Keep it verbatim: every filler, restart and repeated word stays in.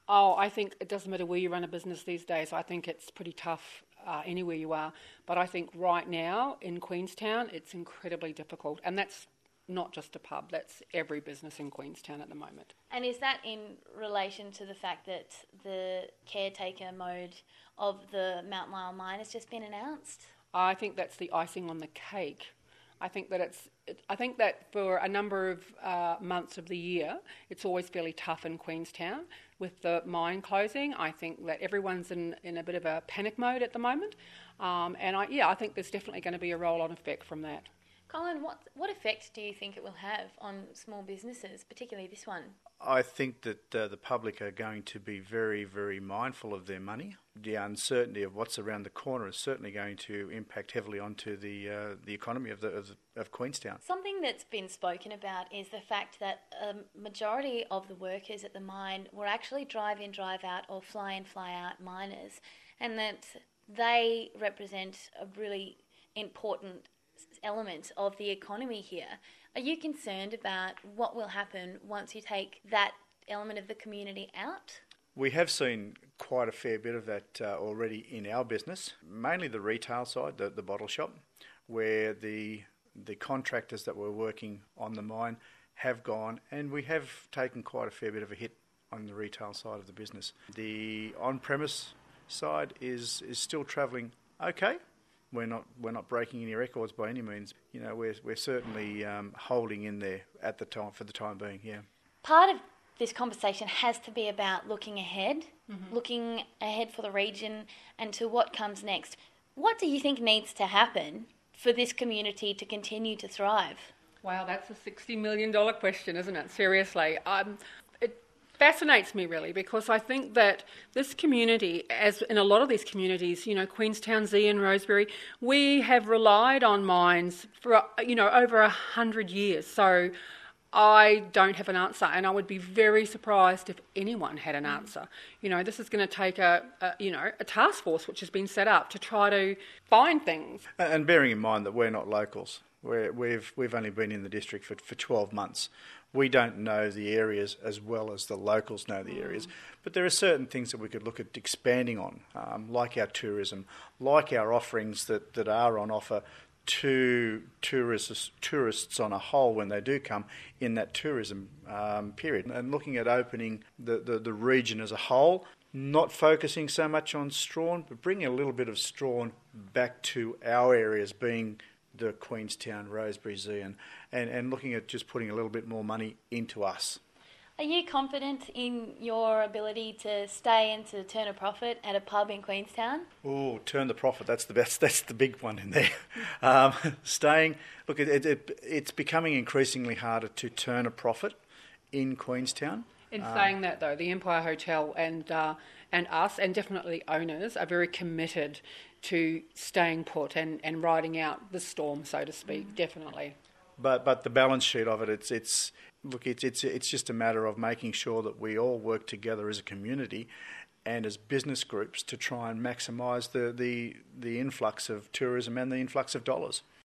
Oh, I think it doesn't matter where you run a business these days. I think it's pretty tough uh, anywhere you are. But I think right now in Queenstown, it's incredibly difficult. And that's not just a pub, that's every business in Queenstown at the moment. And is that in relation to the fact that the caretaker mode of the Mount Lyell mine has just been announced? I think that's the icing on the cake. I think that it's. I think that for a number of uh, months of the year, it's always fairly tough in Queenstown with the mine closing. I think that everyone's in, in a bit of a panic mode at the moment, um, and I yeah, I think there's definitely going to be a roll-on effect from that. Colin, what what effect do you think it will have on small businesses, particularly this one? I think that uh, the public are going to be very, very mindful of their money. The uncertainty of what's around the corner is certainly going to impact heavily onto the uh, the economy of the of, of Queenstown. Something that's been spoken about is the fact that a majority of the workers at the mine were actually drive-in, drive-out or fly-in, fly-out miners, and that they represent a really important element of the economy here. Are you concerned about what will happen once you take that element of the community out? We have seen quite a fair bit of that uh, already in our business, mainly the retail side, the, the bottle shop, where the the contractors that were working on the mine have gone, and we have taken quite a fair bit of a hit on the retail side of the business. The on-premise side is is still travelling okay. We're not we're not breaking any records by any means. You know, we're we're certainly um, holding in there at the time for the time being. Yeah. Part of this conversation has to be about looking ahead, mm-hmm. looking ahead for the region and to what comes next. What do you think needs to happen for this community to continue to thrive? Wow, that's a sixty million dollars question, isn't it? Seriously. Um, it fascinates me really, because I think that this community, as in a lot of these communities, you know, Queenstown, Zeehan, Rosebery, we have relied on mines for, you know, over a hundred years. So I don't have an answer, and I would be very surprised if anyone had an answer. You know, this is going to take a, a you know, a task force which has been set up to try to find things. And bearing in mind that we're not locals, we're, we've we've only been in the district for, for twelve months. We don't know the areas as well as the locals know the areas, but there are certain things that we could look at expanding on, um, like our tourism, like our offerings that, that are on offer to tourists tourists on a whole when they do come in that tourism um, period, and looking at opening the, the, the region as a whole, not focusing so much on Strahan, but bringing a little bit of Strahan back to our areas, being the Queenstown, Rosebery, Zeehan, and, and looking at just putting a little bit more money into us. Are you confident in your ability to stay and to turn a profit at a pub in Queenstown? Oh, turn the profit, that's the best, that's the big one in there. um, staying, look, it, it, it's becoming increasingly harder to turn a profit in Queenstown. In saying um, that though, the Empire Hotel and uh, and us, and definitely owners, are very committed to staying put and, and riding out the storm, so to speak, mm. definitely. But but the balance sheet of it, it's it's look, it's it's it's just a matter of making sure that we all work together as a community and as business groups to try and maximise the, the the influx of tourism and the influx of dollars.